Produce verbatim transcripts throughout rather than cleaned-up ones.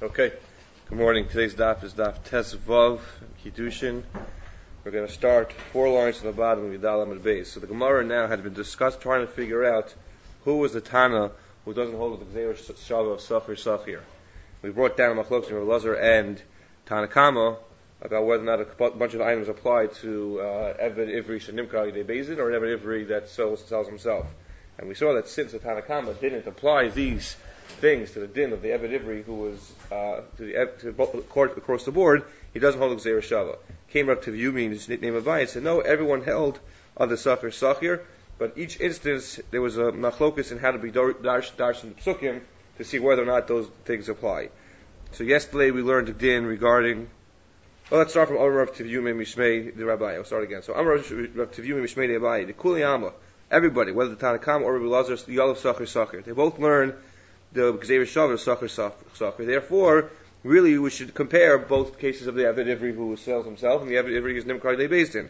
Okay, good morning. Today's daf is daf Tes Vav Kiddushin. We're going to start four lines from the bottom of Yudal Amud Beis. So the Gemara now had been discussed trying to figure out who was the Tana who doesn't hold the Gzeir Shava of Sachir Sachir. We brought down Machlokes and Rav Elazar and Tana Kama about whether or not a bunch of items apply to uh, Eved Ivri Shenimkar Yidei Bezdin or Eved Ivri that sells, sells himself. And we saw that since the Tana Kama didn't apply these things to the din of the Eved Ivri who was uh, to the to the court across the board, he doesn't hold the Gzeir Shava. Came up to the Yumi in his name of Vayit, said no, everyone held on the Sachir Sachir, but each instance there was a machlokus in how to be darsh darsh in the psukim to see whether or not those things apply. So yesterday we learned the din regarding. Well, let's start from Amar Rav Tivyumi Mishmei the Rabbi. I'll start again. So Amar Rav Tivyumi Mishmei the Rabbi, the Kuli Amma, everybody, whether the Tana Kama or Rav Elazar, the Yalav Sachir Sachir, they both learn the Gzeir Shava Sachir Sachir. Therefore, really, we should compare both cases of the Eved Ivri who sells himself and the Eved Ivri is Nimkar Yidei Bezdin.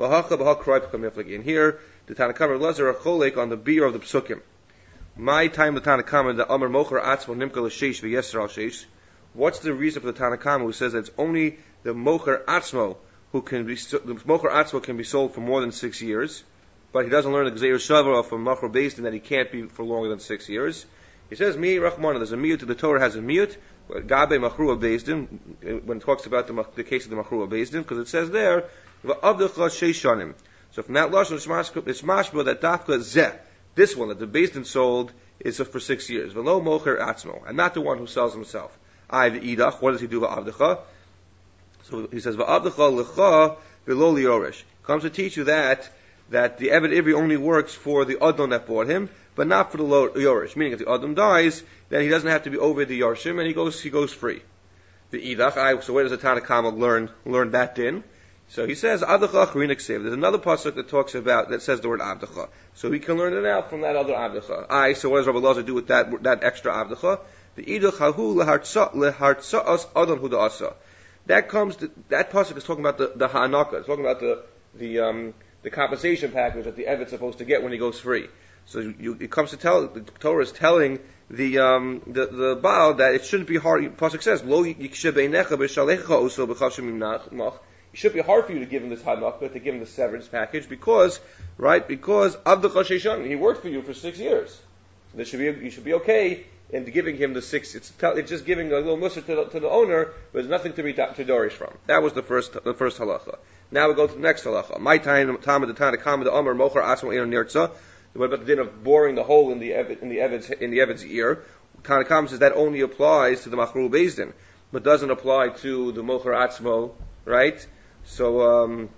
In here, the Tana Kama and Elazar are cholek on the beer of the psukim. My time the Tana Kama, the Amar Mocher Atzmo Nimkar L'Sheish V'Yesser Al Sheish. What's the reason for the Tana Kama who says that it's only the Mocher Atzmo who can be the Mocher Atzmo can be sold for more than six years, but he doesn't learn the Gzeir Shava from Machor Bezdin that he can't be for longer than six years. He says, Mi Rachmana, there's a miyut, the Torah has a miyut, Gabe Machrua Bezdin, when it talks about the, the case of the Machrua Bezdin, because it says there, V'avdecha Sheishanim. So from that lashon, it's mashma that Dafka Zeh, this one that the Bezdin sold, is for six years. V'lo Mocher Atzmo, and not the one who sells himself. I V'idach, what does he do V'avdecha? So he says, V'avdecha L'cha V'lo Liorish. Comes to teach you that, that the Eved Ivri only works for the Adon that bought him, but not for the Yorish. Meaning, if the Adam dies, then he doesn't have to be over the Yorshim, and he goes he goes free. The Idach, so where does the Tana Kama learn learn that din? So he says, Avdecha Charinik Sev. There's another pasuk that talks about, that says the word Avdecha. So he can learn it out from that other Avdecha. I, so what does Rabbi Elazar do with that that extra Avdecha? The Idach Hahu Lehartza'as Adon Huda'asa. That comes, to, that pasuk is talking about the, the Ha'anaka. It's talking about the, the, um, the compensation package that the Eved's supposed to get when he goes free. So you, it comes to tell, the Torah is telling the um, the, the Baal that it shouldn't be hard. Pasuk says, "Lo yikshebeinecha b'shalecha oso b'chashim imnach." It should be hard for you to give him this hanakah, to give him the severance package, because, right, because Avdecha Sheishan, he worked for you for six years. So there should be, you should be okay in giving him the six. It's, it's just giving a little musar to the, to the owner, but there's nothing to be to dorish from. That was the first the first halacha. Now we go to the next halacha. My time, time of the Tana Kama, the Amar Mocher Atzmo Ein Nirtza. What about the din of boring the hole in the Eved, in the Eved's in the Eved's ear? Tana Kama says that only applies to the Machrul Bezdin, but doesn't apply to the Mocher Atzmo, right? So, um,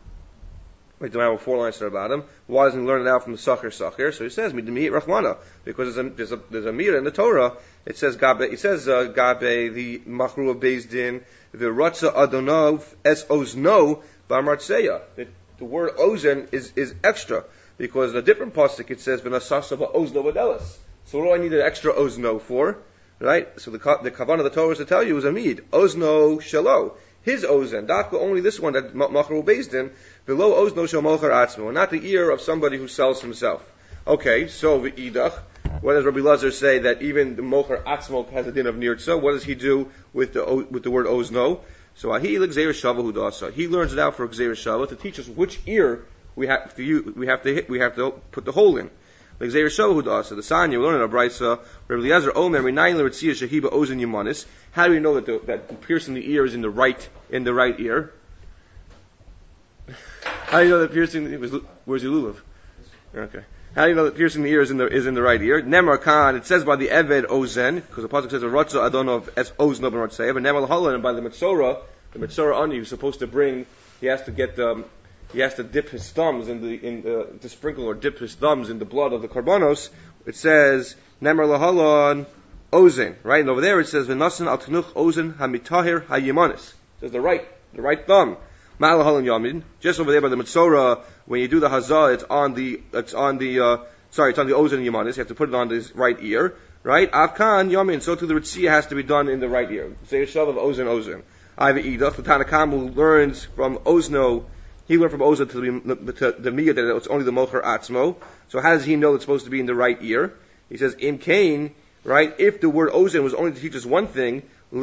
wait, do I have four lines there about him? Why doesn't he learn it out from the Sachir Sachir? So he says, "Midmiyit Rachmana," because there's a there's a there's a mir in the Torah. It says Gabe. It says uh, Gabe the Machrul Bezdin the Ratza Adonov es Ozno B'Martzeya. The, the word Ozen is is extra. Because in a different pasuk it says v'nasasava ozno v'delis. So what do I need an extra ozno for? Right? So the the kavanah of the Torah is to tell you is a mid ozno shalo. His ozen, dafka only this one that machru bezdin below ozno shel mocher atzmo, and not the ear of somebody who sells himself. Okay, so v'idach. What does Rabbi Elazar say that even the mocher atzmo has a din of nirtza? What does he do with the with the word ozno? So ahi l'gzeir shava hudasa. He learns it out for gzeir shava to teach us which ear we have to use, we have to hit, we have to put the hole in. Like Zeir Shavu Hudasa, the Sanya, we learn in our Brisa, Rabbi Eliezer Omer, Minayin L'Ritziyah Shehiba Ozen Yemanis. How do we know that the, that piercing the ear is in the right, in the right ear? How do you know that piercing the ear, where's your lulav? Okay. How do you know that piercing the ear is in the, is in the right ear? Nemar Khan, it says by the Eved Ozen, because the Pasuk says, Ratza Adonov Es Ozno Ben Ratzev, and Nemar L'Holan, and by the Metzora, the Metzora Ani, who's supposed to bring, he has to get, um, he has to dip his thumbs in the in uh, to sprinkle or dip his thumbs in the blood of the karbanos. It says Nemer lahalon ozen, right? And over there it says v'nasan al tanuch ozen hamitahir hayimanis. It says the right the right thumb. Ma'alahalon yamin. Just over there by the Metzora, when you do the hazah, it's on the it's on the uh, sorry, it's on the ozen yamanis. You have to put it on his right ear, right? Avkan yamin. So to the ritziyah has to be done in the right ear. Say a shav of ozen ozen. Iva idach. The Tanakam who learns from ozno. He went from Oza to the, to the Miyah that it's only the Mocher Atzmo. So how does he know it's supposed to be in the right ear? He says, Im Kain, right? If the word ozen was only to teach us one thing,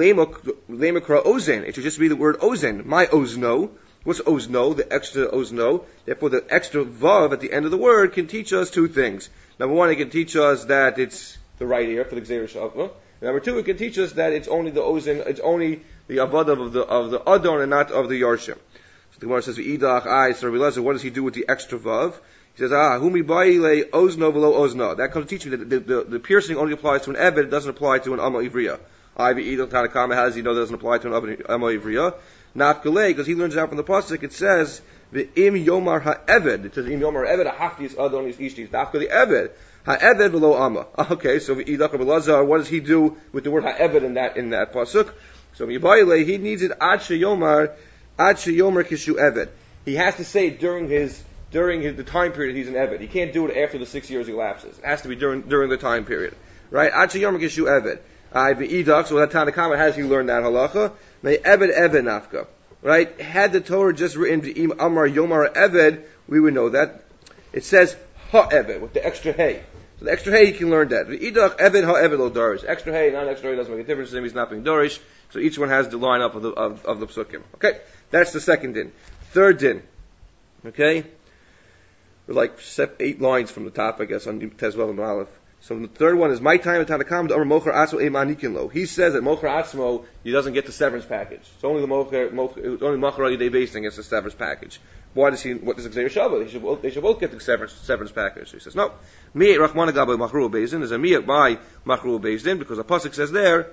lemakra ozen, it should just be the word ozen. My ozno. What's ozno? The extra ozno. Therefore, the extra vav at the end of the word can teach us two things. Number one, it can teach us that it's the right ear for the Gzeir Shavla. Number two, it can teach us that it's only the ozen, it's only the avodah of the of the adon and not of the yarshim. So the Gemara says, "Idach I." So Rabbi Elazar, what does he do with the extra vav? He says, "Ah, humi baile ozno v'lo ozna." That comes to teach me that the, the, the piercing only applies to an eved; it doesn't apply to an amma ivriya. I v'idach Tanakama. How does he know that it doesn't apply to an amma ivriya? Not galei, because he learns it out from the pasuk. It says, "V'im yomar ha'eved." It says, "Im yomar ha'eved ha'haftis adon is ishtis." Dafka the eved. Ha'eved v'lo amma. Okay, so v'idach Rabbi Elazar, what does he do with the word ha'eved in that in that pasuk? So v'yibayile, he needs it ad sheyomar, ad sheyomar kishu eved. He has to say it during his during his, the time period he's an eved. He can't do it after the six years elapses. It has to be during during the time period, right? Ad sheyomar kishu eved. I v'idach. So that Tanakama, has he learned that halacha? May eved eved nafka. Right? Had the Torah just written v'im amar yomar eved, we would know that. It says ha'eved with the extra hay. So the extra hay, you can learn that. V'idach eved ha'eved lo darish. Extra hay, non-extra hay doesn't make a difference to him. He's not being darish. So each one has the lineup of the of, of the psukim. Okay, that's the second din. Third din. Okay, we're like eight lines from the top, I guess, on Tezvel and Aleph. So the third one is my time at Tanakam. The Mocher Atzmo Emanikin Lo. He says that Mocher Atzmo, he doesn't get the severance package. It's only the Mocher, Mocher only Mocher Yidei Basing gets the severance package. Why does he? What does Gzeir Shavla? They should both, they should both get the severance severance package. So he says no. Me Rachmana Gabe Machru Bezdin is a me by Machru Bezdin because the pasuk says there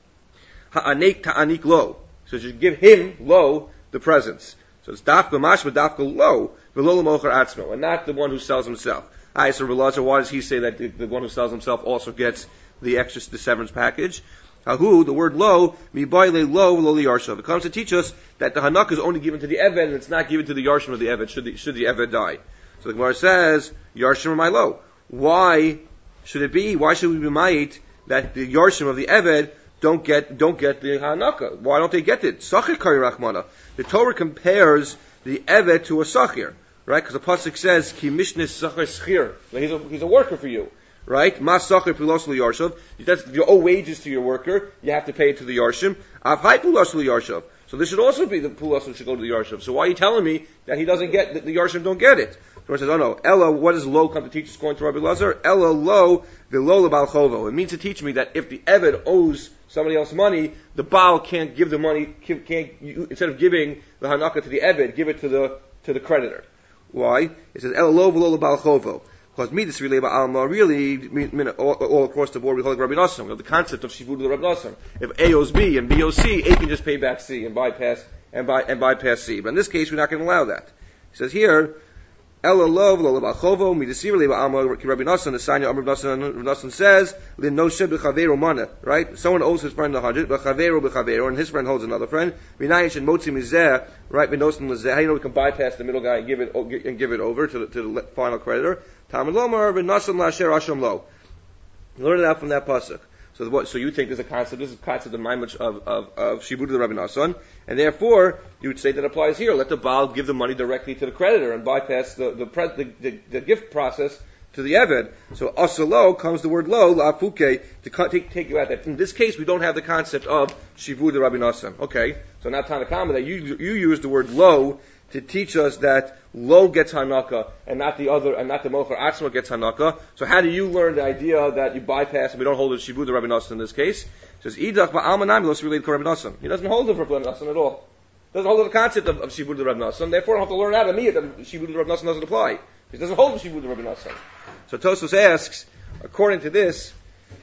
Ha'anik Ta'anik Lo. So you should give him Lo the presents. So it's Dafka Mashma Dafka Lo V'Lo Mocher Atzmo, and not the one who sells himself. I so Rabbi Elazar, why does he say that the, the one who sells himself also gets the extra the severance package? Hahu, the word lo, mi baile lo lo li yarshav. It comes to teach us that the hanuk is only given to the eved and it's not given to the yarshim of the eved. Should the should the eved die? So the Gemara says yarshim my lo. Why should it be? Why should we be ma'it that the yarshim of the eved don't get don't get the hanukah? Why don't they get it? Sachir kari rachmana. The Torah compares the eved to a sachir. Right? Because the pasuk says, "Ki mishnis sachar schir." He's a he's a worker for you, right? Mas sachar pulos liyarshav. That's you owe wages to your worker. You have to pay it to the yarshim. Avhai pulos liyarshav. So this should also be the pulos that should go to the yarshiv. So why are you telling me that he doesn't get that the yarshim don't get it? The says, "Oh no, Ella. What does lo come to teach us according to Rabbi Elazar? Ella lo v'lo lebal chovo." It means to teach me that if the eved owes somebody else money, the baal can't give the money. Can't instead of giving the hanaka to the eved, give it to the to the creditor. Why? It says El lo v'lo lebal chovo. Because midas relay alma really all, all across the board we call it Rabbi Nassim. We have the concept of shivud Rabbi Nassim. If A owes B and B owes C, A can just pay back C and bypass and by and bypass C. But in this case, we're not going to allow that. He says here El lo v'lo lebal chovo midas relay alma Rabbi Nassim. The sign of Rabbi Nassim says Lin no sheb b'chaveru mana. Right? Someone owes his friend a hundred, b'chaveru b'chaveru, and his friend holds another friend. V'nayish and motzi mizeh. Right? V'nosim lezeh. How you know we can bypass the middle guy and give it and give it over to the, to the final creditor? Talmud lomar v'nasim la'asher asham lo. Learn it out from that pasuk. So what? So you think there's a concept? This is a concept of Maimach of of of Shibud the Rabbi Nassan, and therefore you would say that applies here. Let the Baal give the money directly to the creditor and bypass the the the, the, the gift process to the Eved. So asalo comes the word lo la'afuke to take take you out that. In this case, we don't have the concept of Shibud the Rabbi Nassan. Okay, so now Tanakama that you you use the word lo to teach us that lo gets hanaka and not the other, and not the mocher atzma gets hanaka. So how do you learn the idea that you bypass and we don't hold it shibud the Rabbi Nassan in this case? It says idach ba'almanam los related to Rabbi Nassan. He doesn't hold it for Rabbi Nassan at all. Doesn't hold the concept of, of shibud the Rabbi Nassan. Therefore, I don't have to learn out of me that shibud the Rabbi Nassan doesn't apply. He doesn't hold the shibud the Rabbi Nassan. So Tosfos asks, according to this,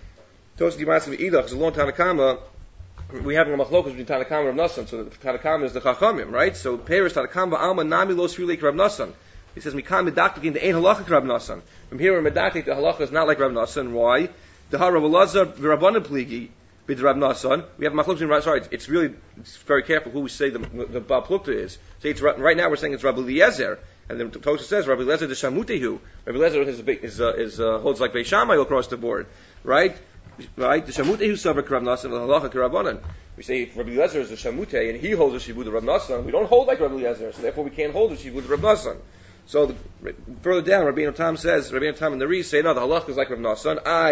Tosfos Yimasim idach is a long Tanakama. We have a machlokas between Tanakam and Rav Nassan. So the Tanakam is the Chachamim, right? So Peres Tanakam ba'alma nami lo srilek Rav Nassan. He says Mikam medaktik in the ein halacha Rav Nassan. From here we're medaktik the halacha is not like Rav Nassan. Why? The Har Rav Elazar v'Rabbanan pligi b'd Rav Nassan. We have machlokas in sorry. It's really it's very careful who we say the the Baal Plukta is. Say it's right now we're saying it's Rabbi Eliezer, and then Tosha says Rabbi Eliezer the Shamutehu. Rabbi Eliezer is is, uh, is uh, holds like Beis Shammai across the board, right? Right, the Shamutehu Savak Rav Nassan, the Halacha Karabanan. We say if Rabbi Eliezer is a Shamute and he holds a Shibud Rav Nassan, we don't hold like Rabbi Eliezer, so therefore we can't hold a Shibud Rav Nassan. So the, further down, Rabbi Tam says, Rabbi Tam and the Rees say, no, the Halacha is like Rav Nassan. I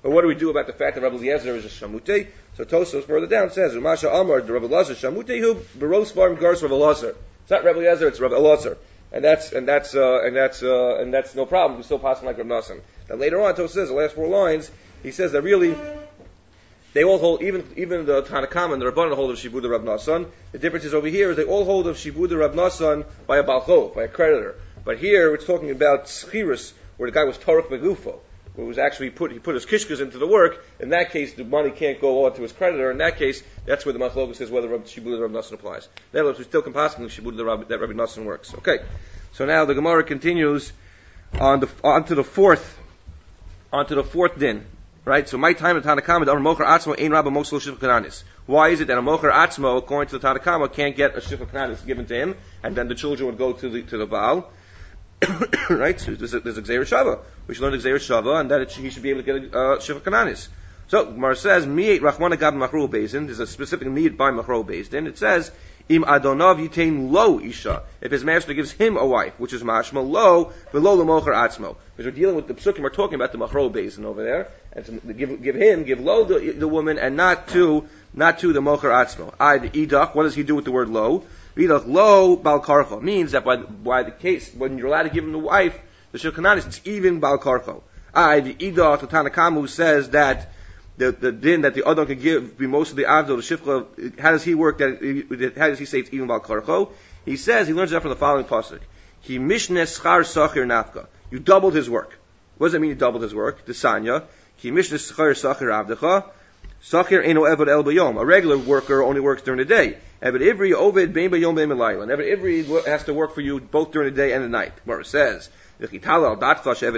But what do we do about the fact that Rabbi Eliezer is a Shamutei? So Tosfos further down says, Umasha Amar, the Rabbi Eliezer Shamutei who Beros Farm Gars Rabbi Eliezer. It's not Rabbi Eliezer, it's Rabbi Eliezer. And that's and that's uh, and that's uh, and that's no problem. We're still passing like Rav Nassan. Now later on, Tosfos says the last four lines. He says that really they all hold, even even the Tanakama and the Rabbanan hold of Shibuda Rav Nassan. The difference is over here is they all hold of Shibuda Rav Nassan by a balchov, by a creditor. But here it's talking about schirus, where the guy was torach begufo, where it was actually put he put his kishkas into the work. In that case, the money can't go on to his creditor. In that case, that's where the Machlokes says whether Shibuda Rav Nassan applies. Nevertheless, we still can possibly Shibuda that Rabbi Nassan works. Okay. So now the Gemara continues on the onto the fourth onto the fourth din, right? So my time in Tanakama, the Mocher Atzmo ein Rabba Moslo Shifra Kananis. Why is it that a Mocher Atzmo, according to the Tanakama, can't get a Shifra Kananis given to him, and then the children would go to the to the Baal, right? So there's a, there's a Gzeir Shava. We should learn the Gzeir Shava, and that it, he should be able to get a uh, Shifra Kananis. So Gemara says Mi'et Rachmana Gab Machro Bezin. There's a specific need by Machro Bezin. It says Im Adonav yitain lo isha. If his master gives him a wife, which is mashma lo, below the mocher atzmo. Because we're dealing with the psukim, we're talking about the machro basin over there, and to give give him, give lo the, the woman, and not to not to the mocher atzmo. I the idach. What does he do with the word lo? Idach lo bal karcho means that by the, by the case when you're allowed to give him the wife, the shulchananis, it's even bal karcho. I the idach the Tanakamu says that. The, the din that the Adon can give be most of the avdol, the shifcha, how does he work that, how does he say it's even about karcho? He says, he learns that from the following pasuk. He mishnes schar sachir nafka. You doubled his work. What does that mean you doubled his work? The sanya. He mishnes schar sachir avdecha. Sachir eno eved el bayom. A regular worker only works during the day. Eved ivri oved bein bayom bein melayla. And Eved ivri has to work for you both during the day and the night. Where it says, is it possible to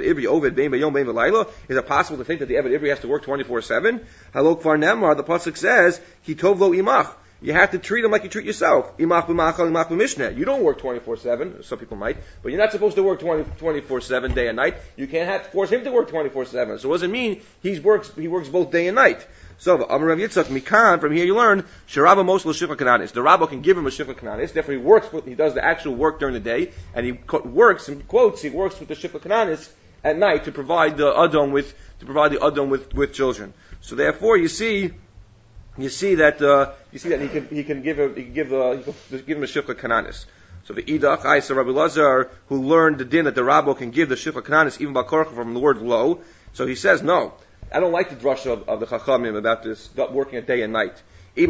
think that the Eved Ivri has to work twenty-four seven? Halok Kvar Nemar, the pasuk says, Hitov lo imach. You have to treat him like you treat yourself. Imach b'machal, imach b'mishneh. You don't work twenty-four seven. Some people might, but you're not supposed to work twenty-four seven day and night. You can't have to force him to work twenty-four seven. So what does it mean? He works. He works both day and night. So Amar Rav Yitzchak Mikan. From here you learn Sharabba Moslo Shifra Kananis. The Rabba can give him a Shifra Kananis. Therefore he works. With, he does the actual work during the day, and he co- works in quotes. He works with the Shifra Kananis at night to provide the Adon with to provide the Adon with, with children. So therefore you see. You see that uh, you see that he can he can give a, he can give a, he can give him a shifra kananis. So the idach Isa Rabbi Lazar, who learned the din that the rabbo can give the shifra kananis even balkorcha from the word lo. So he says no. I don't like the drasha of, of the chachamim about this working a day and night. That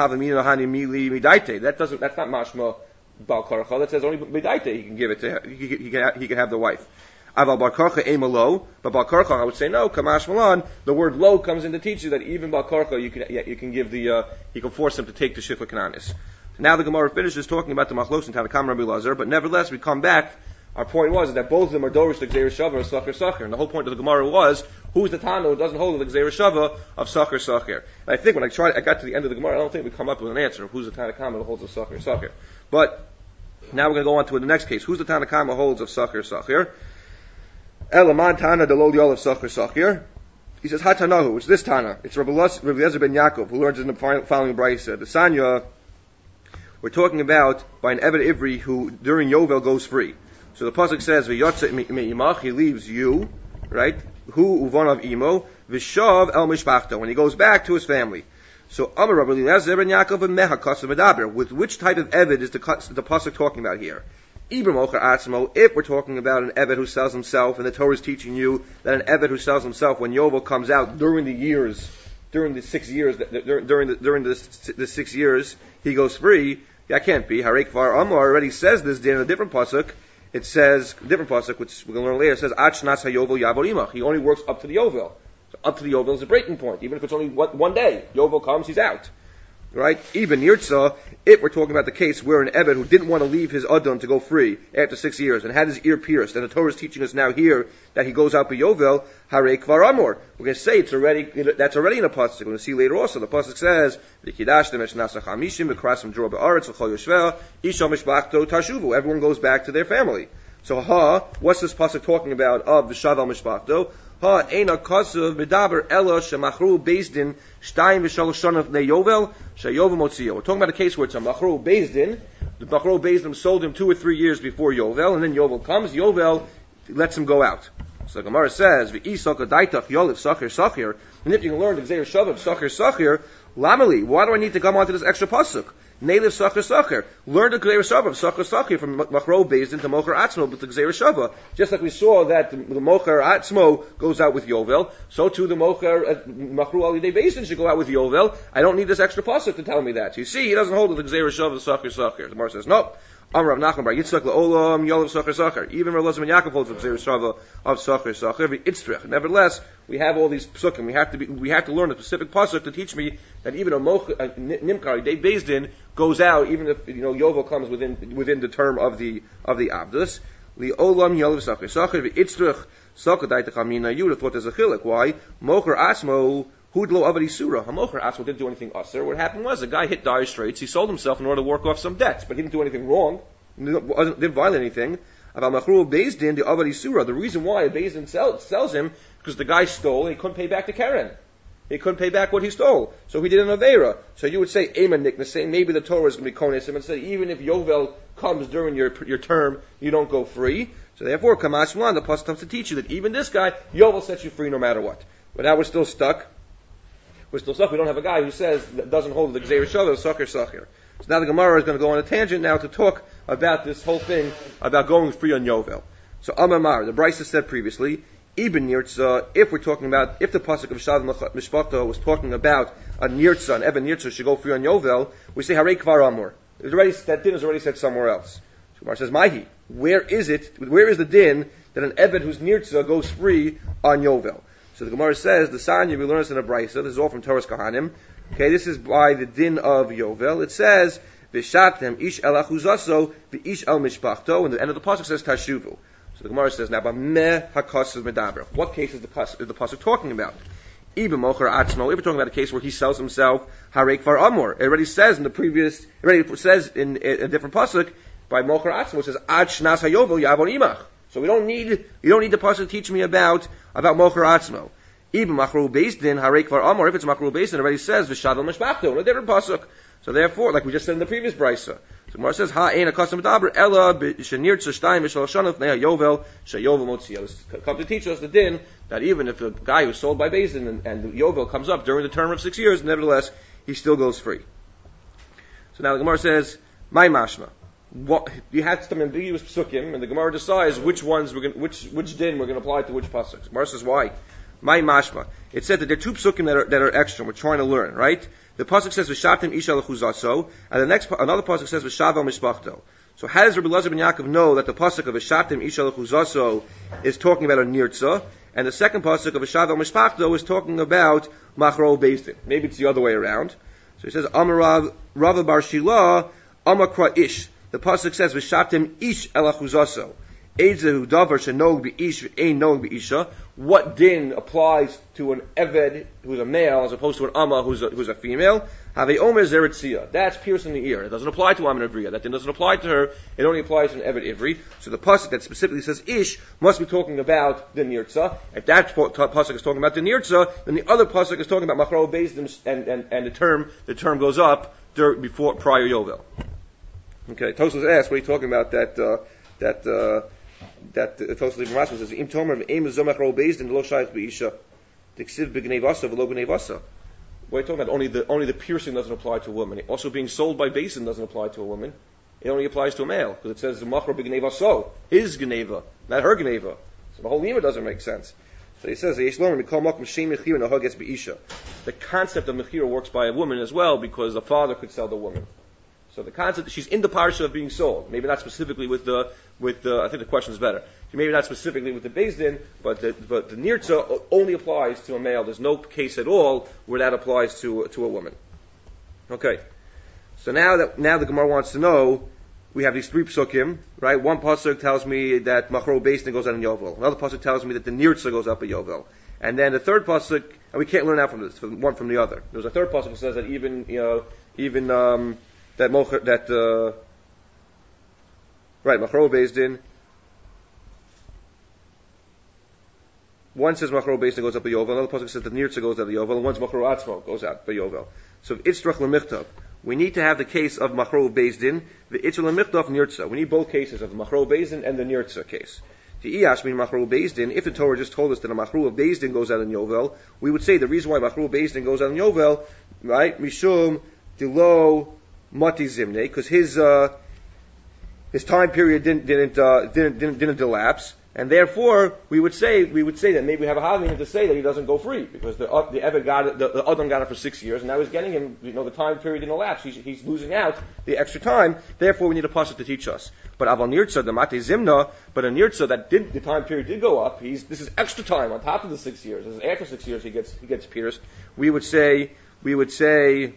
doesn't that's not mashma balkorcha. That says only midaite he can give it to he, he can he can have the wife. Aval bar karcha ema lo, but bar karcha I would say no. Kamash malan, the word lo comes in to teach you that even bar karcha you can yeah, you can give the uh, you can force him to take the shifra kananis. Now the Gemara finishes talking about the machlos and Tanakam Rabbi Lazar, but nevertheless we come back. Our point was that both of them are dorish the gzeir shava or sachir sachir, and the whole point of the Gemara was who's the Tana who doesn't hold the gzeir shava of sachir sachir. And I think when I tried, I got to the end of the Gemara, I don't think we come up with an answer of who's the Tanakam who holds of sachir sachir. But now we're going to go on to the next case. Who's the Tanakam who holds of sachir sachir? Elaman Tana the Lol Yol of Sachir Sachir. He says Hatanahu. It's this Tana. It's Rabbi Eliezer ben Yaakov who learns in the following brayso. The Sanya we're talking about by an Eved Ivri who during Yovel goes free. So the pasuk says V'yotze me'imach, he leaves you, right? Hu uvonav imo v'shav el mishpachto, when he goes back to his family. So Amar Rabbi Eliezer ben Yaakov and Meha Kasav Medaber. With which type of Eved is the the pasuk talking about here? If we're talking about an Eved who sells himself, and the Torah is teaching you that an Eved who sells himself when Yovel comes out during the years, during the six years, during the during the, the six years, he goes free. That can't be. Harek Var Amar already says this in a different pasuk. It says different pasuk, which we're going to learn later. It says Ach Shnas HaYovel Yavor Imach. He only works up to the Yovel. So up to the Yovel is a breaking point, even if it's only one, one day. Yovel comes, he's out. Right? Even Yirtza, if we're talking about the case where an Eved who didn't want to leave his Adon to go free after six years and had his ear pierced, and the Torah is teaching us now here that he goes out by Yovel, Harei Kvar Amor. We're going to say it's already, that's already in a pasuk. We're going to see later also. The pasuk says, V'kidashtem es nasa chamishim, v'krasim dror ba'aretz, v'chol yoshveh, isha mishbachto tashuvu. Everyone goes back to their family. So ha, what's this pasuk talking about of the shaval mishbachto? Ha eina kasav medaber ela shemachru bezdin shtayim v'shalosh shanav neyovel shayovel motzio. We're talking about a case where it's a machru bezdin. The machru bezdin sold him two or three years before Yovel, and then Yovel comes. Yovel lets him go out. So the Gemara says, "V'isok adaitach yoliv sachir sachir." And if you can learn the Gzeir Shav of sachir sachir, lamali, why do I need to come onto this extra pasuk? Native sachir sachir. Learn the Gzeir Shav of sachir sachir from Machro Beis into Mocher Atzmo with the Gzeir Shav. Just like we saw that the, the Mocher Atzmo goes out with Yovel, so too the Mocher uh, Machru Alidei Beis should go out with Yovel. I don't need this extra pasuk to tell me that. So you see, he doesn't hold the Gzeir Shav of sachir sachir. The Gemara says, no. Amar Rav Nachman bar Yitzchak le'olam yolav sachir sachir. Even Rav Elazar ben Yaakov holds the Gzeir Shav of sachir sachir. V'itztrich. Nevertheless, we have all these psukim. We have to be, we have to learn a specific pasuk to teach me that even a moch, a nimkar, they based in, goes out even if you know Yovel comes within within the term of the of the abdus. Le'olam yolav sachir sachir. V'itztrich. Sakadai techamina. You would have thought there's a chilek. Why? Mocher asmo. Hudlo avadi surah. Hamocher Asmo didn't do anything usher. What happened was the guy hit dire straits. He sold himself in order to work off some debts, but he didn't do anything wrong. Didn't, didn't violate anything. About Machru Bezdin, the avadi surah. The reason why Bezdin sells, sells him because the guy stole and he couldn't pay back to Karen. He couldn't pay back what he stole, so he did an avera. So you would say, Eman Nickna, say maybe the Torah is going to be konesim and say even if Yovel comes during your your term, you don't go free. So therefore, Kamash Mulan, the pasuk comes to teach you that even this guy, Yovel sets you free no matter what. But now we're still stuck. We're still stuck. We don't have a guy who says that doesn't hold the Gzeir Shav of Sachir Sachir. So now the Gemara is going to go on a tangent now to talk about this whole thing about going free on Yovel. So Amar Mar, the Brisa said previously, Ibn Nirtza, if we're talking about, if the pasuk of Shav Mishpachto was talking about a Nirtza, an Eben Nirtza should go free on Yovel, we say Harei Kvar Amor. Already, that din is already said somewhere else. So Gemara says, Mahi, where is it, where is the din that an Eben who's Nirtza goes free on Yovel? So the Gemara says, the Sanya, we learn this in a Brisa, this is all from Torah's Kohanim. Okay, this is by the din of Yovel. It says, V'shaptem ish el achuzaso, v'ish el mishpachto, and the end of the pasuk says Tashuvu. So the Gemara says, now, B'meh ha'kos medaber. What case is the, is the pasuk talking about? Ibe mocher atzmo, if we're talking about a case where he sells himself, Harei Kvar Amor. It already says in the previous, it already says in a, a different pasuk, by mocher atzmo, it says, Ad shnas hayovel yavon imach. So we don't need, you don't need the pasuk to teach me about, about Mocher Atzmo. Even Machru Bezdin, Harei Kvar Amor, if it's Machru Bezdin, it already says, V'shavel Mishpachto, in a different pasuk. So therefore, like we just said in the previous brisa, so Gemara says, Ha ein akasam medaber, Ella, B'shenirtza shtayim, V'shal Shanov, Nea Yovel, Sheyovel Motzia. This comes to teach us the din, that even if the guy who's sold by Bezdin, and, and Yovel comes up during the term of six years, nevertheless, he still goes free. So now the Gemara says, My mashma. What, you have some ambiguous psukim, and the Gemara decides which ones we're going, which which din we're going to apply to which pasuk. Gemara says why? My mashma. It said that there are two psukim that are that are extra. We're trying to learn, right? The pasuk says v'shaptim isha lechuzaso, and the next another pasuk says v'shavel mishpachto. So how does Rabbi Elazar ben Yaakov know that the pasuk of v'shaptim isha lechuzaso is talking about a nirtza, and the second pasuk of v'shavel mishpachto is talking about machro bezdin? Maybe it's the other way around. So he says Amarav Rav bar Shila Amakra ish. The pasuk says, "V'shaptem ish elachuzaso." Eizehu davar shenog b'ish ein nog b'isha. What din applies to an eved who's a male as opposed to an amma who's a, who's a female? Have a omer zeritzia. That's piercing the ear. It doesn't apply to Amon Avriya. That din doesn't apply to her. It only applies to an eved ivri. So the pasuk that specifically says ish must be talking about the nirtza. If that pasuk is talking about the nirtza, then the other pasuk is talking about machro bezdin, and and and the term the term goes up before prior yovel. Okay, Tosfos asks, what are you talking about? That uh, that uh, that uh, Tosfos Ibn Rashi says, "Im tomer v'eim zomach ro bezdin lo shayich b'isha, tiksiv b'gnei vasa v'lo b'gnei vasa." What are you talking about? Only the only the piercing doesn't apply to a woman. Also, being sold by bezdin doesn't apply to a woman. It only applies to a male because it says the machro b'gnei vaso, his gneva, not her gneva. So the whole lima doesn't make sense. So he says, "Yesh mikol makom shem mechira nahag gets b'isha." The concept of mechira works by a woman as well because the father could sell the woman. So the concept, she's in the parsha of being sold. Maybe not specifically with the, with the, I think the question is better. Maybe not specifically with the Bezdin, but the, but the Nirtza only applies to a male. There's no case at all where that applies to, to a woman. Okay. So now that, now the Gemara wants to know, we have these three psukim, right? One pasuk tells me that Machro Bezdin goes out in Yovel. Another pasuk tells me that the Nirtza goes up in Yovel. And then the third pasuk, and we can't learn that from this, from one from the other. There's a third pasuk that says that even, you know, even, um, that mocher, that, uh, right, Machro Bezdin. One says Machro Bezdin goes up by Yovel, another pasuk says that Nirtza goes out by Yovel, and one's Machro Atzmo goes out by Yovel. So Itzrach Lemichtav. We need to have the case of Machro Bezdin, the Itzrach Lemichtav Nirtza. We need both cases of the Machro Bezdin and the Nirtza case. If the Torah just told us that a machru of Beis Din goes out in Yovel, we would say the reason why machru of Beis Din goes out in Yovel, right? Mishum dilo mati zimne, because his uh, his time period didn't didn't, uh, didn't didn't didn't elapse, and therefore we would say we would say that maybe we have a havamina to say that he doesn't go free because the uh, the Eved got it, the, the Adam got it for six years, and now he's getting him. You know, the time period didn't elapse. He's he's losing out the extra time. Therefore, we need a pasuk to teach us. But aval nirtza the mate zimna, but a nirtza that did the time period did go up. He's this is extra time on top of the six years. This is after six years he gets he gets pierced. We would say we would say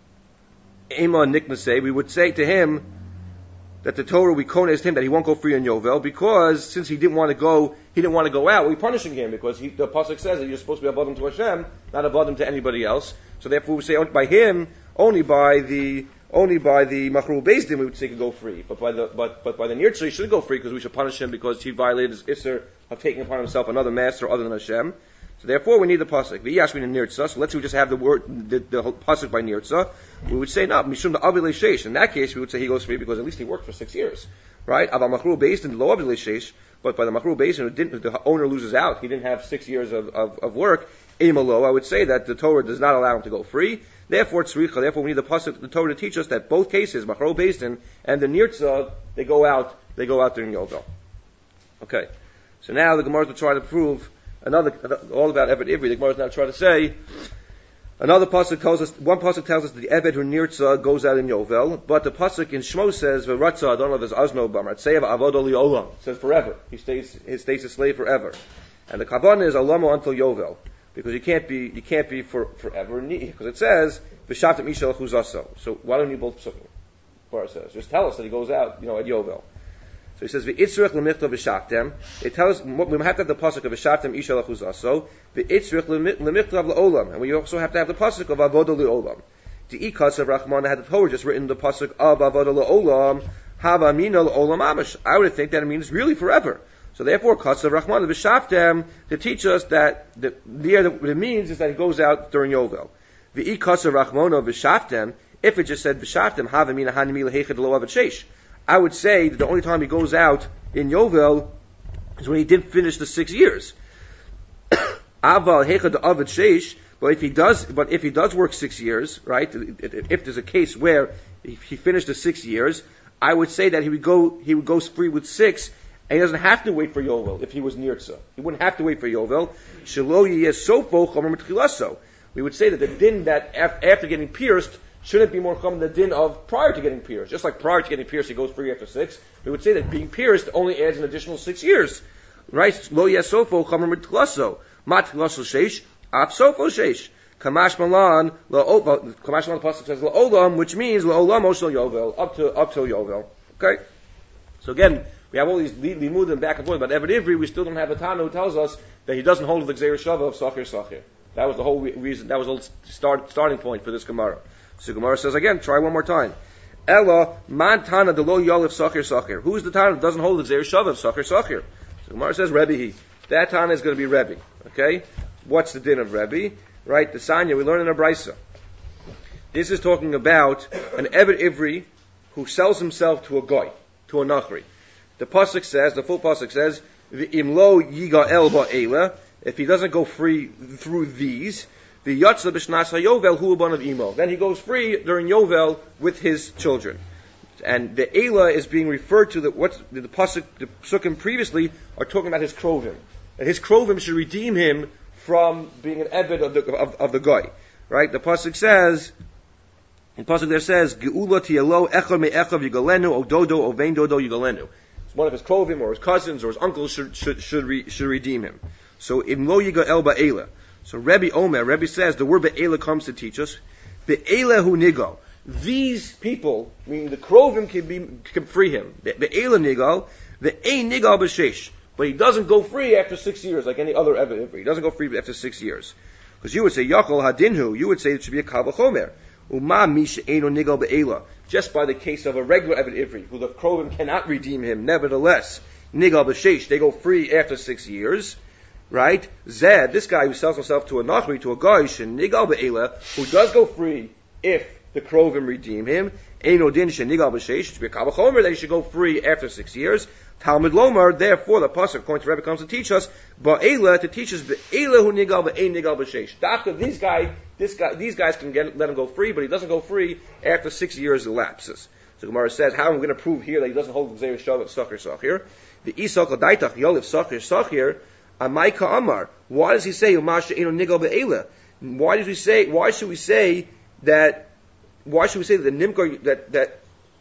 ema niknasei. We would say to him that the Torah we konest him that he won't go free in Yovel because since he didn't want to go he didn't want to go out. We're punishing him because he, the pasuk says that you're supposed to be avodim to Hashem, not avodim to anybody else. So therefore we say by him only by the Only by the machru Beis Din we would say he could go free, but by the but but by the nirtza he should go free because we should punish him because he violated his isser of taking upon himself another master other than Hashem. So therefore we need the pasuk. V'yashmin in nirtza. So let's say we just have the word the, the pasuk by nirtza. We would say no mishum the avilei sheish. In that case we would say he goes free because at least he worked for six years, right? Aval machru Beis Din lo avilei sheish. But by the machru Beis Din, who didn't, the owner loses out. He didn't have six years of of, of work. Emalo, I would say that the Torah does not allow him to go free. Therefore, tzricha. Therefore, we need the pasuk, the Torah to teach us that both cases, machro Beis Din and the nirtza, they go out, they go out during Yovel. Okay. So now the Gemara is to try to prove another, all about Eved Ivri. The Gemara is now trying to say another pasuk tells us, one pasuk tells us that the Eved who nirtza goes out in Yovel, but the pasuk in Shmo says v'ratza adon of his azno b'martzev avod li olam. It says forever. He stays, he stays a slave forever, and the kavanah is alamo until Yovel. Because you can't be, you can't be for forever. Because it says v'shavtem ishal chuzaso. So why don't you both psukim? Bar says, just tell us that he goes out, you know, at Yovel. So he says v'itzrich l'michtav v'shavtem. It tells we have to have the pasuk of v'shavtem ishal chuzaso. V'itzrich l'michtav l'olam, and we also have to have the pasuk of avodah l'olam. The ikas of Rachman had the Torah just written the pasuk of avodah l'olam hava mina l'olam amish. I would think that it means really forever. So therefore, Katsav Rachman v'Shaftem to teach us that the, the what it means is that he goes out during Yovel. V'i Katsav Rachmona v'Shaftem. If it just said v'Shaftem, Havamina Hanimi Lehechad Lo Avet Sheish, I would say that the only time he goes out in Yovel is when he didn't finish the six years. Aval Hechad Avet Sheish. But if he does, but if he does work six years, right? If there's a case where he finished the six years, I would say that he would go, he would go free with six. And he doesn't have to wait for Yovel if he was nirtza. He wouldn't have to wait for Yovel. Shelo yesofo chomer mitchilaso. We would say that the din that af- after getting pierced shouldn't be more common than the din of prior to getting pierced. Just like prior to getting pierced, he goes free after six. We would say that being pierced only adds an additional six years. Right? Lo yesofo chomer mitchilaso. Matchilaso sheish. Apsofo sheish. Kamash malan lo Kamash malan the pasuk says lo olam, which means lo olam oshel Yovel up to up till Yovel. Okay. So again. We have all these limudim back and forth, but Eved Ivri, we still don't have a Tana who tells us that he doesn't hold the Gzeir Shava of Sachir Sachir. That was the whole re- reason, that was the start, starting point for this Gemara. So Gemara says again, try one more time. Ella, man Tana de lo yolif Sachir Sachir. Who's the Tana that doesn't hold the Gzeir Shava of Sachir Sachir? So Gemara says Rebbe he. That Tana is going to be Rebbe. Okay? What's the din of Rebbe? Right? The Sanya, we learn in a Brisa. This is talking about an Eved Ivri who sells himself to a goy, to a Nachri. The pasuk says, the full pasuk says, "V'im lo yigael ba'ela." If he doesn't go free through these, the yatsa b'shnas hayovel hu ban of imo. Then he goes free during Yovel with his children. And the Eila is being referred to the what the pasuk, the psukim previously are talking about his krovim. And his krovim should redeem him from being an eved of the of, of the guy. Right? The pasuk says. The pasuk there says, "Geula tiyalo echad me'echad yigalenu ododo ovein dodo yigalenu." One of his krovim or his cousins or his uncles should should should, re, should redeem him. So im lo yigael ba'ela. So Rebbe Omer, Rebbe says the word ba'ela comes to teach us be'ela hu nigal. These people, meaning the krovim, can be can free him. Be'ela nigal, the ein nigal b'sheish. But he doesn't go free after six years like any other Eved. He doesn't go free after six years. Because you would say Yachol hadinhu, you would say it should be a kal v'chomer. Uma misha eino nigal be'ela. Just by the case of a regular Eved Ivri, who the Krovim cannot redeem him, nevertheless, nigal b'sheish, they go free after six years, right? Zed, this guy who sells himself to a Nachri, to a Goish, and nigal be'ela, who does go free if the Krovim redeem him. Eino din shenigal b'sheish, should be a kavachomer that he should go free after six years. Talmud Lomar, therefore the pasuk according to Rebbe comes to teach us ba'ela to teach us ba'ela hu nigal ba'ein nigal b'sheish. After these guy, this guy, these guys can get let him go free, but he doesn't go free after six years elapses. So Gemara says, how am I going to prove here that he doesn't hold the Gzeir Shav of Sachir Sachir? The Isal Kadaitach Yoliv Sachir Sachir Amaika Amar. Why does he say Umasha Eino nigal ba'ela? Why did we say? Why should we say that? Why should we say that the nimkar that that?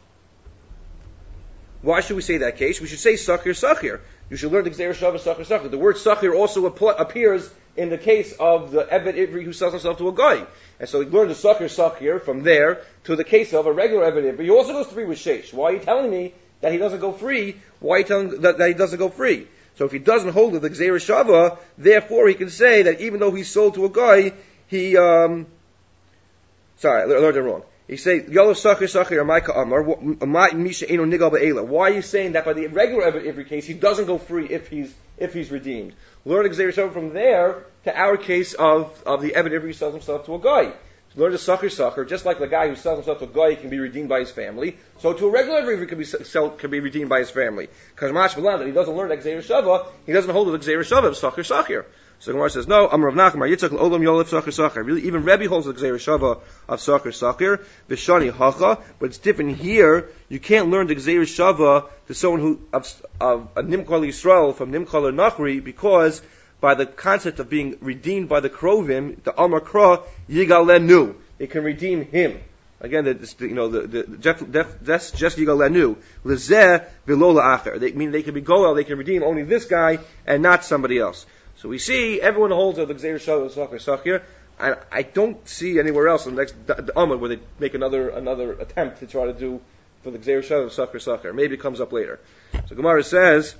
Why should we say that case? We should say Sachir Sachir. You should learn the Gzeir Shav of Sachir Sachir. The word Sachir also appears in the case of the Eved Ivri who sells himself to a guy. And so we learn the Sachir Sachir from there to the case of a regular Eved Ivri. He also goes free with Sheish. Why are you telling me that he doesn't go free? Why are you telling that, that he doesn't go free? So if he doesn't hold the Gzeir Shava, therefore he can say that even though he's sold to a guy, he, um, sorry, I learned it wrong. He say, Yolo Sachir Sachir Amaika Amar, Misha Eino Nigal Ba'ela. Why are you saying that by the regular every case, he doesn't go free if he's, if he's redeemed? Learn the Gzeir Shava from there to our case of, of the Eved Ivri who sells himself to a guy. So learn the Sachir Sachir, just like the guy who sells himself to a guy can be redeemed by his family, so to a regular Ivri can be, sell, can be redeemed by his family. Because Mash Milan, that he doesn't learn the Gzeir Shava, he doesn't hold the Gzeir Shava of Sachir Sachir. So Gemara says, no, Amar Rav Nachman, Yitzchak Olam Yolef Sachir Sachir. Really, even Rebbe holds the Gzeir Shava of Sachir Sachir, Vishani Hacha, but it's different here. You can't learn the Gzeir Shava to someone who, of, of a Nimkal Yisrael from Nimkal or Nachri, because by the concept of being redeemed by the Krovim, the Amar Kra, Yigalenu. It can redeem him. Again, the, you know, the, the, the, that's just Yigalenu. Lezeh Vilola Acher. They mean they can be Goel, they can redeem only this guy and not somebody else. So we see everyone holds of the Gzeir Shav of Sachir Sachir, and I don't see anywhere else in the next the Amud where they make another another attempt to try to do for the Gzeir Shav of Sachir Sachir. Maybe it comes up later. So Gemara says,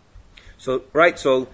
so right, so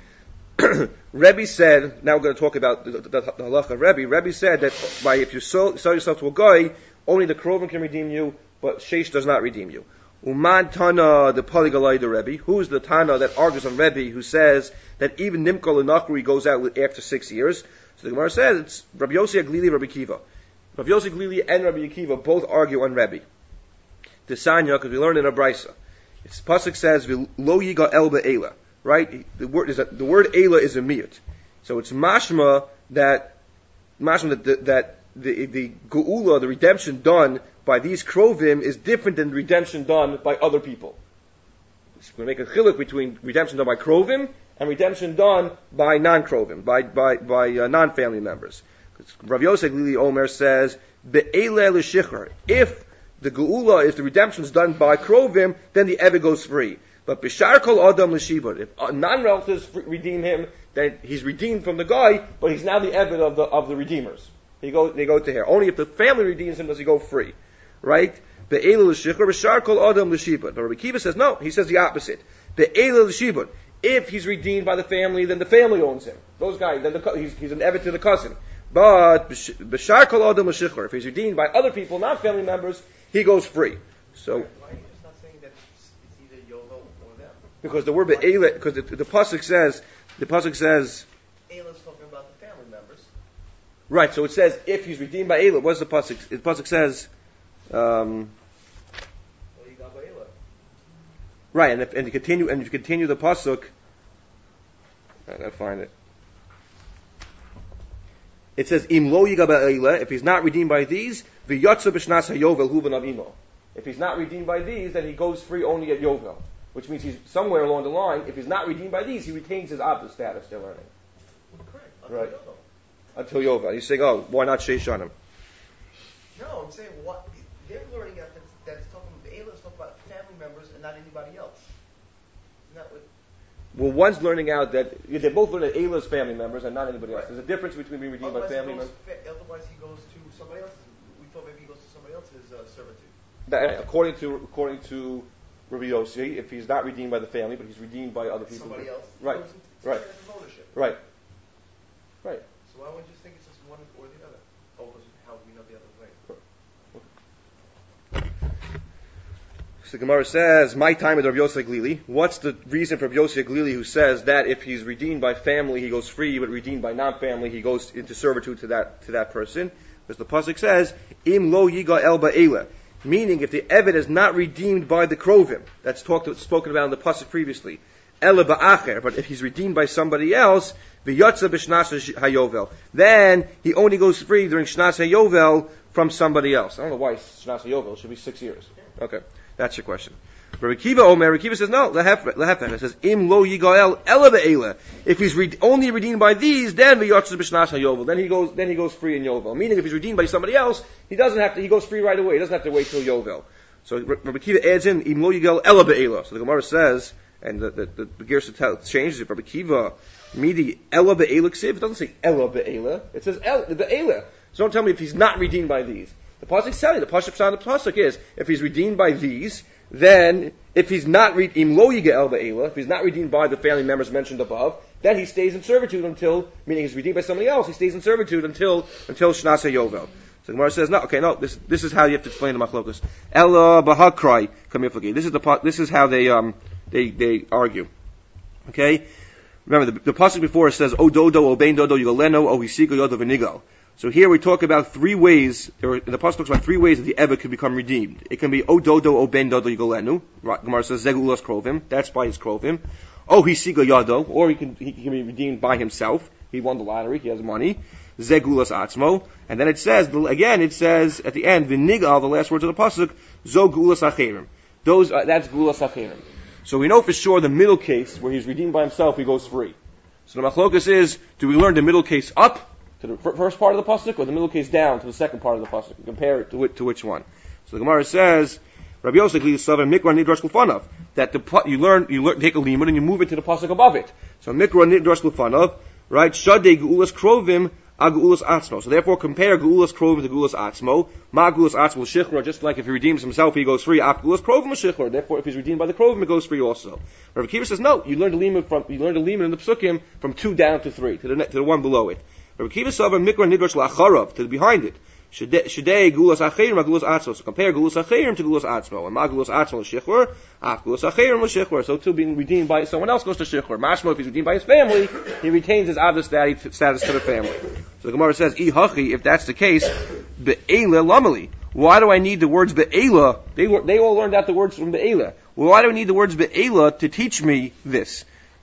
Rebbe said. Now we're going to talk about the, the, the, the halacha of Rebbe. Rebbe said that by if you sell, sell yourself to a guy, only the Krovim can redeem you, but Sheish does not redeem you. Uman Tana, the Polygalai the Rebbe. Who's the Tana that argues on Rebbe, who says that even Nimkal and Nachri goes out after six years? So the Gemara says it's Rabbi Yossi Aglili, Rabbi Kiva. Rabbi Yossi Aglili and Rabbi Akiva both argue on Rebbe. The Sanya, because we learned in a Brisa. It's pasuk says Lo Yiga El Be'ela. Right? The word is a, the word Ela is a miyut. So it's mashma that mashma that the, that the the geula, the redemption done by these krovim is different than redemption done by other people. We're going to make a chiluk between redemption done by krovim and redemption done by non-krovim, by by by uh, non-family members. Rav Yosef Lili Omer says be'ele l'shichar. If the geula, if the redemption is done by krovim, then the eved goes free. But b'shar kol adam l'shibur. If non-relatives redeem him, then he's redeemed from the guy, but he's now the eved of the of the redeemers. He go they go to here. Only if the family redeems him does he go free. Right? Be'elu l'shibur, b'shar kol adam l'shibur. But Rabbi Kiva says no. He says the opposite. Be'elu l'shibur. If he's redeemed by the family, then the family owns him. Those guys, then the, he's, he's an eved to the cousin. But b'shar kol adam l'shibur. If he's redeemed by other people, not family members, he goes free. So. Because the word be'ela, because the, the pasuk says, the pasuk says, Ela is talking about the family members. Right. So it says if he's redeemed by Ela. What's the pasuk? The pasuk says, um, well, you got by Ela. Right. And if and you continue and if you continue the pasuk, I gotta find it. It says im lo yiga ba'ela. If he's not redeemed by these, v'yotza b'shnas hayovel hu b'nav imo. If he's not redeemed by these, then he goes free only at Yovel. Which means he's somewhere along the line. If he's not redeemed by these, he retains his Abba status. They're learning. Correct. Until right. Yovel. Until Yovel. He's saying, oh, why not Sheish on him? No, I'm saying what they're learning that that's talking. The Ela is talking about family members and not anybody else. Isn't that what? Well, one's learning out that they're both learning that Ela's family members and not anybody else. Right. There's a difference between being redeemed otherwise by family he goes, members. fa- otherwise, he goes to somebody else. We thought maybe he goes to somebody else's uh, servitude. That, according to according to Rabbi Yossi, if he's not redeemed by the family, but he's redeemed by other people. Somebody else. Right. Goes into Right. ownership. Right. Right. So why don't we just think it's just one or the other? Oh, because how we know the other way. So Gemara says, my time is Rabbi Yossi Glili. What's the reason for Rabbi Yossi Glili who says that if he's redeemed by family, he goes free, but redeemed by non-family, he goes into servitude to that to that person? Because the pasuk says, Im lo yiga el ba'ela. Meaning, if the Eved is not redeemed by the Krovim, that's talked, spoken about in the pasuk previously, Ela ba'acher, but if he's redeemed by somebody else, v'yotza b'shnas hayovel, then he only goes free during shnas hayovel from somebody else. I don't know why shnas hayovel, it should be six years. Okay, that's your question. Rabbi Kiva Omer, Rabbi Kiva says, no, lehefech. It says, Im lo yigael ela be'ela. If he's re- only redeemed by these, then v'yotza b'shnas hayovel, then he goes, then he goes free in yovel. Meaning, if he's redeemed by somebody else, he doesn't have to, he goes free right away. He doesn't have to wait till yovel. So Rabbi Kiva adds in, Im lo yigael ela be'ela. So the Gemara says, and the, the, the, the Gersa changes it. Rabbi Kiva, midi ela be'ela ksiv. It doesn't say ela be'ela. It says el, be'ela. So don't tell me if he's not redeemed by these. The pasuk's telling you, the pasuk sound of the pasuk is, if he's redeemed by these, then if he's not re- im lo yigael be'ela, if he's not redeemed by the family members mentioned above, then he stays in servitude until, meaning he's redeemed by somebody else, he stays in servitude until until shnas hayovel. So the Gemara says, no, okay, no, this this is how you have to explain the machlokas. Ela b'hakrai kamiflagi. This is the this is how they um they they argue. Okay, remember the, the pasuk before it says o dodo o bein dodo yigoleno o hisigo yodo v'nigal. So here we talk about three ways. There are, the pasuk talks about three ways that the Eved could become redeemed. It can be o dodo o ben dodo yigolenu. Gemara says zegulas krovim. That's by his krovim. O hisigo yodo, or he can he can be redeemed by himself. He won the lottery. He has money. Zegulas atzmo. And then it says again. It says at the end v'nigal. The last words of the pasuk zo gulas acherim. Those uh, that's gulas acherim. So we know for sure the middle case where he's redeemed by himself, he goes free. So the machlokas is: do we learn the middle case up to the first part of the pasuk, or the middle case down to the second part of the pasuk? Compare it to, it, to which one. So the Gemara says, Rabbi Yosef Lisav Mikra Nidrash Lufanav, that the you learn you learn take a limud and you move it to the pasuk above it. So Mikra Nidrash Lufanav, right? Shadei Geulas Krovim a Geulas Atzmo. So therefore, compare Geulas Krovim to Geulas Atzmo. Ma Geulas Atzmo Shichra, just like if he redeems himself, he goes free. Ap Geulas Krovim Shichra. Therefore, if he's redeemed by the Krovim, he goes free also. Rabbi Kiva says, no, you learn the limud from you learn the limud in the psukim from two down to three to the to the one below it. Rabbi Kiva Savar Mikra Nidrash Lacharav, to the behind it. Shadei Gulas Acherim Gulas Atzmo. So compare Gulas Acherim to Gulas Atzmo. And Ma Gulas Atzmo Shichur, Af Gulas Acherim Shichur. So too being redeemed by someone else goes to Shichur. Mashmo, if he's redeemed by his family, he retains his Avos status to the family. So the Gemara says, I Hachi, if that's the case, Be'ela Lamali. Why do I need the words Be'ela? They they all learned out the words from Be'ela. Well, why do I need the words Be'ela to teach me this?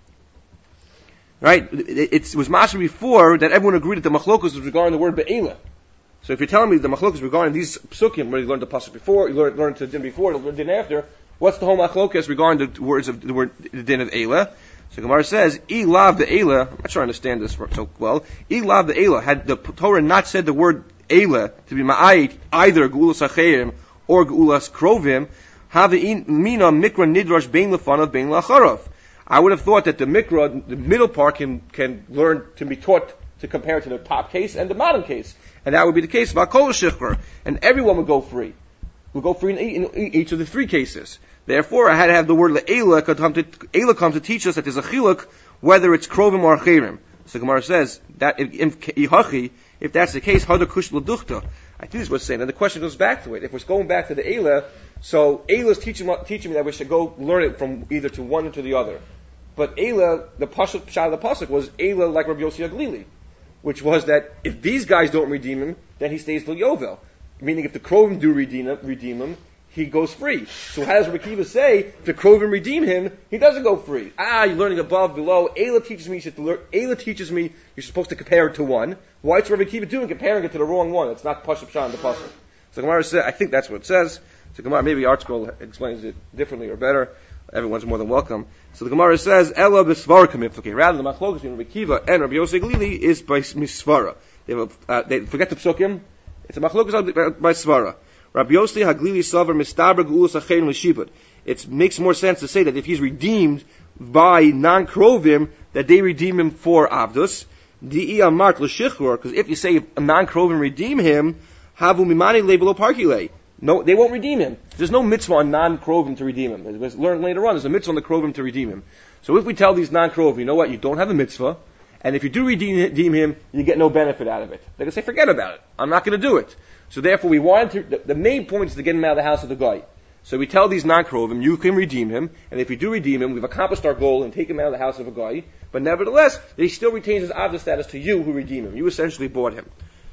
Right? It, it was Masha before that everyone agreed that the machlokas was regarding the word Be'ela. So if you're telling me the machlokas regarding these psukim, where you learned the pasuk before, you learned, learned the din before, you learned the din after, what's the whole machlokas regarding the words of the word the din of Eila? So Gemara says, I lav the Eila. I'm not sure I understand this so well. I lav the Eila. Had the Torah not said the word Eila to be ma'ayit either Geulas Acherim or Geulas Krovim, have mina mikra nidrash bein lefanav bein lacharav. I would have thought that the mikra, the middle part, can can learn to be taught to compare to the top case and the bottom case. And that would be the case of Akol Shichur. And everyone would go free. Would go free in, in each of the three cases. Therefore, I had to have the word Le'ela come to, Eila comes to teach us that there's a chiluk, whether it's Krovim or Acherim. So Gemara says, that if, if, if that's the case, Hada Kush L'duchta. I think this is what's saying. And the question goes back to it. If we're going back to the Eila, so Eila's teaching, teaching me that we should go learn it from either to one or to the other. But Eila, the Pasuk, Shah of the Pasuk was Eila like Rabbi Yossi Aglili, which was that if these guys don't redeem him, then he stays till Yovel. Meaning if the Krovim do redeem him, redeem him, he goes free. So how does Rabbi Kiva say, if the Krovim redeem him, he doesn't go free? Ah, you're learning above, below. Eila teaches me, you should learn, Eila teaches me you're supposed to compare it to one. Why is Rabbi Kiva doing comparing it to the wrong one? It's not Pashup Shah in the Pasuk. So Gemara says, I think that's what it says. So Gemara, maybe ArtScroll explains it differently or better. Everyone's more than welcome. So the Gemara says, Ela b'svara kamiflake. Rather, the machlokas between Rabbi Kiva and Rabbi Yossi Glili is by misvara. They, uh, they forget the psukim. It's a machlokas by svara. Rabbi Yossi Haglili Savar Mistaber Geulas Acherim L'Shibud. It makes more sense to say that if he's redeemed by non-krovim, that they redeem him for Avdus. Di'i Amart L'Shichur, because if you say a non-krovim redeem him, Havu Mimani Lebelo Parkile. No, they won't redeem him. There's no mitzvah on non-krovim to redeem him. As we learn later on, there's a mitzvah on the krovim to redeem him. So if we tell these non-krovim, you know what, you don't have a mitzvah, and if you do redeem, redeem him, you get no benefit out of it. They're going to say, forget about it. I'm not going to do it. So therefore, we want to, the, the main point is to get him out of the house of the guy. So we tell these non-krovim, you can redeem him, and if you do redeem him, we've accomplished our goal and take him out of the house of a guy, but nevertheless, he still retains his avda status to you who redeem him. You essentially bought him.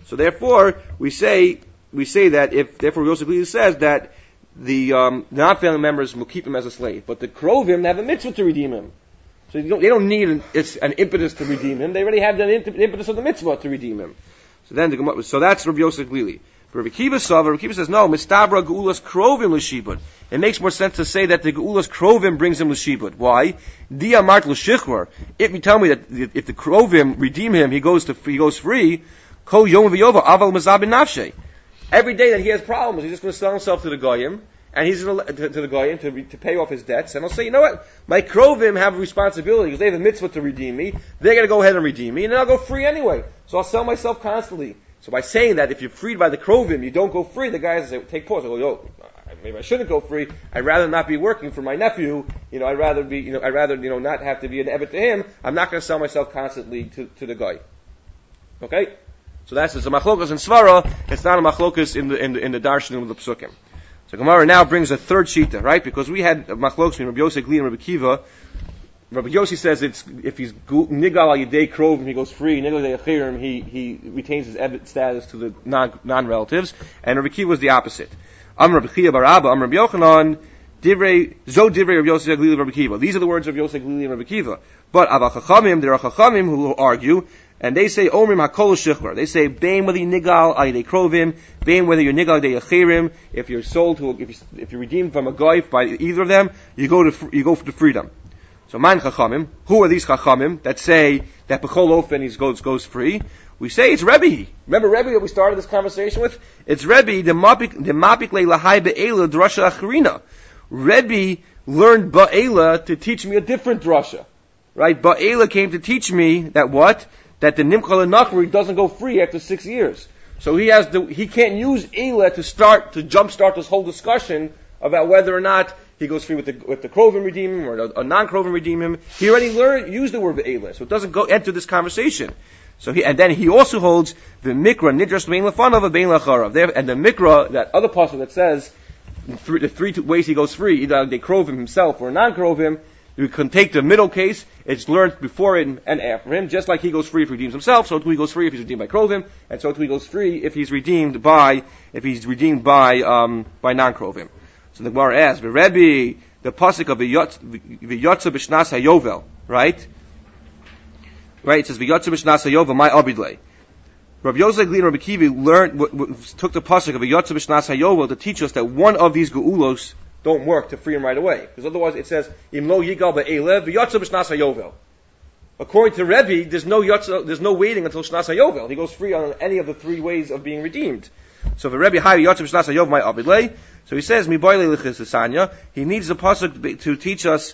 So therefore, we say we say that if therefore Yosef Glili says that the um, non-family members will keep him as a slave, but the Krovim have a mitzvah to redeem him. So you don't, they don't need an, it's an impetus to redeem him. They already have the impetus of the mitzvah to redeem him. So then, the, so that's Rabbi Yosef Glili. But Rabbi Kiva saw, Rabbi Kiva says, no, mistabra geulas krovim l'shibud. It makes more sense to say that the geulas krovim brings him l'shibud. Why? Di amart l'shichvar. If you tell me that if the krovim redeem him, he goes to he goes free. Kol yom v'yova aval mazabin nafshe. Every day that he has problems, he's just going to sell himself to the goyim, and he's going to, to, to the goyim to, to pay off his debts. And I'll say, you know what? My krovim have a responsibility because they have a mitzvah to redeem me. They're going to go ahead and redeem me, and then I'll go free anyway. So I'll sell myself constantly. So by saying that if you're freed by the krovim, you don't go free, the guys say, take pause. I go, yo, maybe I shouldn't go free. I'd rather not be working for my nephew. You know, I'd rather be, you know, I'd rather, you know, not have to be an evet to him. I'm not going to sell myself constantly to, to the guy. Okay? So that's it's a machlokas in svara. It's not a machlokas in the in the in the darshanim of the psukim. So Gemara now brings a third shita, right? Because we had machlokas between Rabbi Yosef Glili and Rabbi Kiva. Rabbi Yossi says it's if he's nigal al yedei krovim, he goes free. Nigal al yedei achirim, he he retains his evet status to the non non relatives. And Rabbi Kiva was the opposite. Am Rabbi Chiya bar Abba, Am Rabbi Yochanan, divrei zo divrei Rabbi Yosef Glili Rabbi Kiva. These are the words of Yosef Glili and Rabbi Kiva. But Abba Chachamim, there are Chachamim who argue, and they say Omrim hakol shichvar. They say bein whether you nigal al yedei krovim, bein whether you're nigal al yedei achirim. If you're sold to, if you if you're redeemed from a goyf by either of them, you go to you go to freedom. So man chachamim, who are these chachamim that say that b'chol ofen he goes goes free? We say it's Rebbe. Remember Rebbe that we started this conversation with? It's Rebbe the mapik the mapik leilahai be'ela drasha acharina. Rebbe learned ba'ela to teach me a different drasha, right? Ba'ela came to teach me that what? That the nimchal nachri doesn't go free after six years. So he has the he can't use ela to start to jumpstart this whole discussion about whether or not he goes free with the with the krovim redeem him or a, a non-krovim redeem him. He already learned used the word ve'ela, so it doesn't go enter this conversation. So he and then he also holds the mikra nidras bein lefanav a bein lacharav. And the mikra, that other pasuk that says the three, the three ways he goes free, either they krovim himself or non-krovim. You can take the middle case. It's learned before him and after him, just like he goes free if he redeems himself. So too he goes free if he's redeemed by krovim, and so too he goes free if he's redeemed by if he's redeemed by um, by non-krovim. So the Gemara asks, the Rebbe, the pasuk of v'yotza b'shnas hayovel, right? Right, it says v'yotza b'shnas hayovel, my abidlei. Rabbi Yosef Glili and Rabbi Kiva learned, w- w- took the pasuk of v'yotza b'shnas hayovel to teach us that one of these geulos don't work to free him right away, because otherwise it says im lo yigal be'elev v'yotza b'shnas hayovel. According to Rebbe, there's no yotza, there's no waiting until shnas hayovel. He goes free on any of the three ways of being redeemed. So the Rebbe high yotza b'shnas hayovel my abidlei. So he says, "Miboyle lichisasanya." He needs the pasuk to teach us,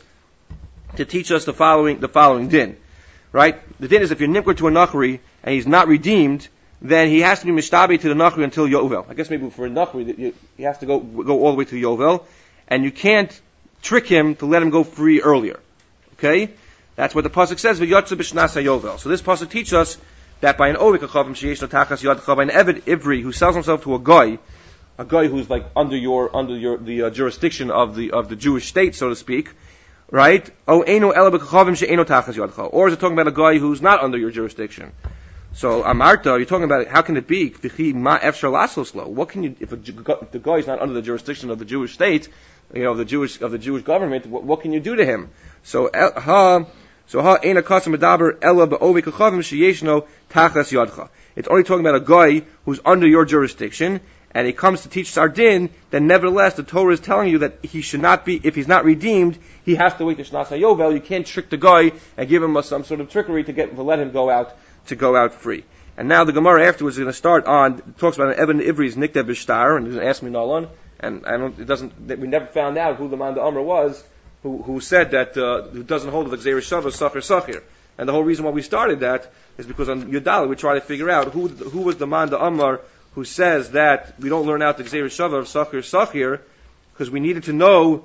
to teach us the following, the following din, right? The din is if you're nimker to a nachri and he's not redeemed, then he has to be mishtabi to the nachri until yovel. I guess maybe for a nachri, he has to go go all the way to yovel, and you can't trick him to let him go free earlier. Okay, that's what the pasuk says. V'yotze b'shnas hayovel. So this pasuk teaches us that by an ovik achavim sheyesh no tachas yadcha, by an eved ivri who sells himself to a guy. A guy who's like under your under your the uh, jurisdiction of the of the Jewish state, so to speak, right? Oh, eno elabekachavim she'eno tachas yadcha. Or is it talking about a guy who's not under your jurisdiction? So amarta, you're talking about how can it be? V'chi ma efshar lasoslo. What can you if, a, if the guy is not under the jurisdiction of the Jewish state, you know, of the Jewish of the Jewish government? What, what can you do to him? So ha. So ha ena kasam medaber ela be'ovekachavim she'yeshno tachas yadcha. It's only talking about a guy who's under your jurisdiction. And he comes to teach Sardin, then nevertheless the Torah is telling you that he should not be, if he's not redeemed, he has to wait to Shnas HaYovel. You can't trick the guy and give him a, some sort of trickery to get to let him go out to go out free. And now the Gemara afterwards is going to start on it talks about an Eben Ivri's Nikta Bishtar, and it doesn't ask me Nalan, and I don't, it doesn't. We never found out who the man the Amr was who who said that uh, who doesn't hold the Gzeir Shavah Sachir Sachir. And the whole reason why we started that is because on Yudal we try to figure out who who was the man the Amr who says that we don't learn out the Gzeir Shavah of Sachir Sachir, because we needed to know,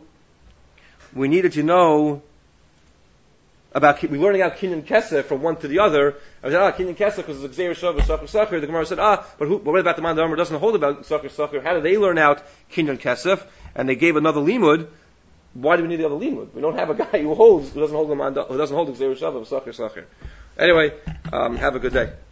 we needed to know about, we're learning out Kinyan Kesef from one to the other. I said, ah, Kinyan Kesef because it's Gzeir Shavah, Sachir Sachir. The Gemara said, ah, but, who, but what about the man the Amr doesn't hold about Sachir Sachir? How do they learn out Kinyan Kesef? And they gave another limud. Why do we need the other limud? We don't have a guy who holds, who doesn't hold the man, who doesn't hold the Gzeir Shavah, Sachir Sachir. Anyway, um, have a good day.